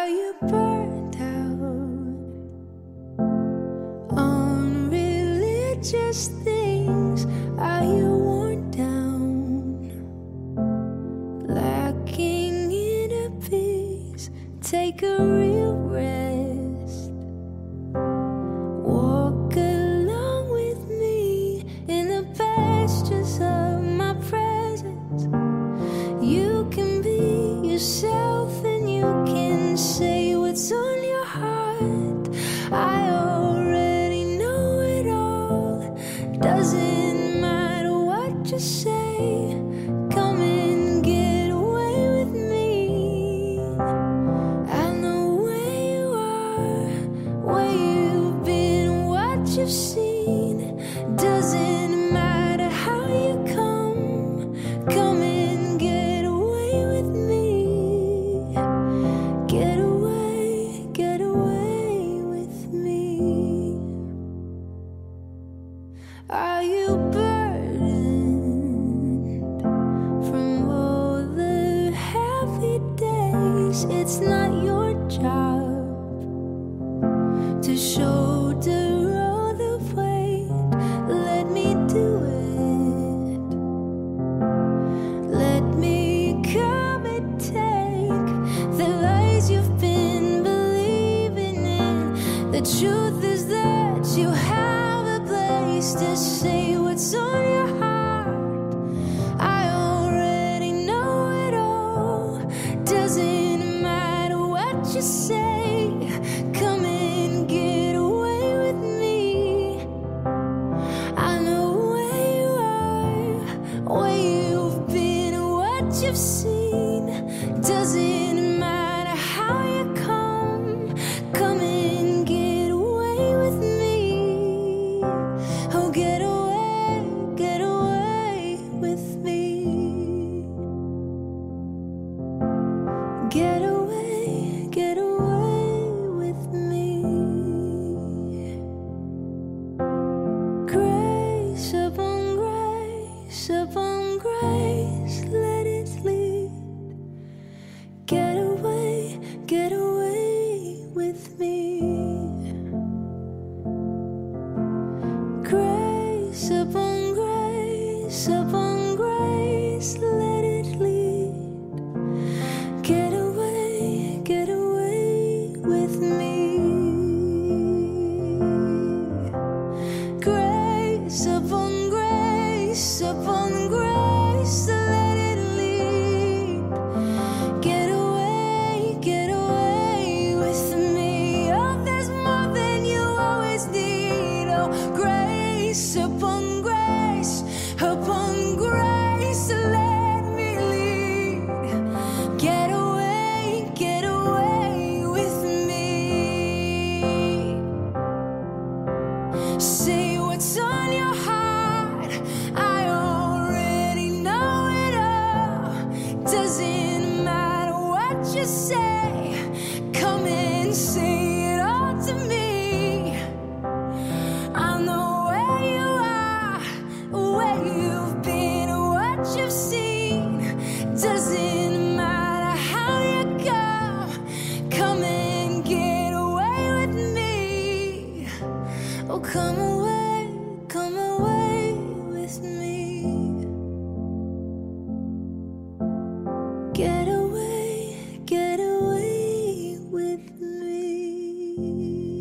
Are you burned out on religious things? Are you worn down, lacking inner peace? Take a real rest. Walk along with me in the pastures of my presence. You can be yourself and you can say what's on your heart. I already know it all. Doesn't matter what you say. Come and get away with me. I know where you are, where you've been, what you've seen. Doesn't matter how you come. Come and get away with me. Get away with me. Are you burdened from all the heavy days? It's not your job to shoulder all the weight. Let me do it. Let me come and take the lies you've been believing in. The truth is that you have a place to say what's on your heart. I already know it all. Doesn't matter what you say. Come and get away with me. I know where you are, where you've been, what you've seen. Doesn't matter how you come. Come and get away with me. Oh, get away with me. Get away with me. Grace upon grace upon grace, let it lead. Get away with me. Grace upon grace upon grace, let it lead. Get away with me. Grace upon grace upon grace, let it lead. Get away with me. Oh, there's more than you always need. Oh, grace upon grace upon grace, let me lead. Get away with me. Say what's on your heart. I already know it all. Doesn't matter what you say. Come and say it all to me. I know where you are, where you've been, what you've seen. Doesn't matter how you go. Come and get away with me. Oh, come away with me. Get away with me.